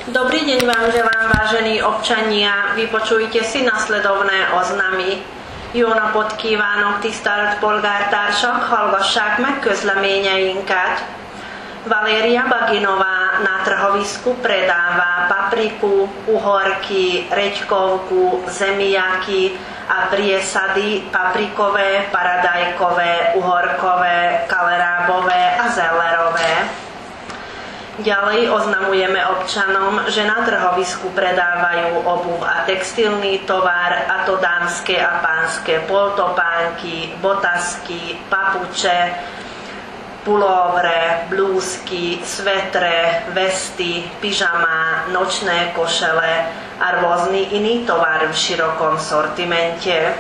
Dobrý deň vám želám, vážení občania. Vypočujte si nasledovné oznamy. Jó napot kívánok, tisztelt polgártársak! Hallgassák meg közleményeinket. Valéria Baginová na trhovisku predává papriku, uhorky, reďkovku, zemiaky a priesady paprikové, paradajkové, uhorkové, kalerábové a zellerové. Ďalej oznamujeme občanom, že na trhovisku predávajú obuv a textilný tovar, a to dámske a pánske poltopánky, botasky, papuče, pulóvre, blúzky, svetre, vesty, pyžama, nočné košele a rôzny iný tovar v širokom sortimente.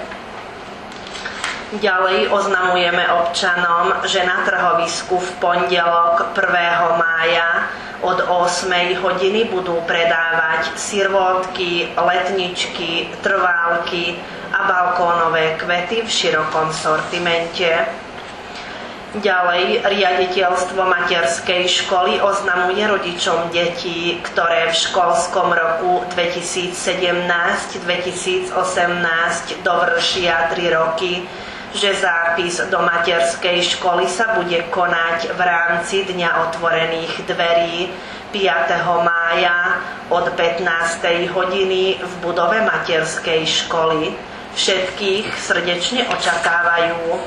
Ďalej oznamujeme občanom, že na trhovisku v pondelok 1. mája od 8. hodiny budú predávať sirvótky, letničky, trválky a balkónové kvety v širokom sortimente. Ďalej riaditeľstvo materskej školy oznamuje rodičom detí, ktoré v školskom roku 2017-2018 dovršia 3 roky, že zápis do materskej školy sa bude konať v rámci Dňa otvorených dverí 5. mája od 15. hodiny v budove materskej školy. Všetkých srdečne očakávajú.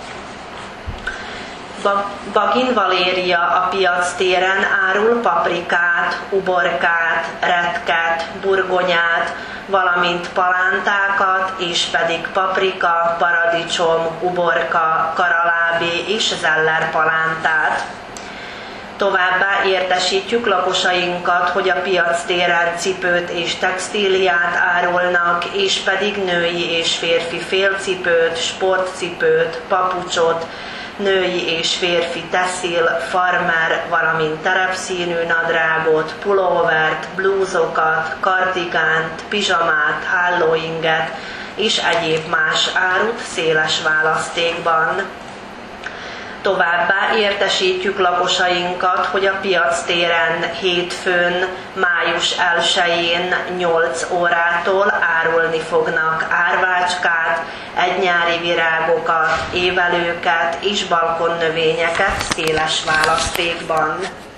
Bagin Valéria a piac téren árul paprikát, uborkát, retket, burgonyát, valamint palántákat, és pedig paprika, paradicsom, uborka, karalábé és zeller palántát. Továbbá értesítjük lakosainkat, hogy a piac téren cipőt és textíliát árulnak, és pedig női és férfi félcipőt, sportcipőt, papucsot, női és férfi textil, farmer, valamint terepszínű nadrágot, pulóvert, blúzokat, kardigánt, pizsamát, hálóinget és egyéb más árut széles választékban. Továbbá értesítjük lakosainkat, hogy a piac téren hétfőn, május 1-én 8 órától árulni fognak árvácskát, egynyári virágokat, évelőket és balkonnövényeket széles választékban.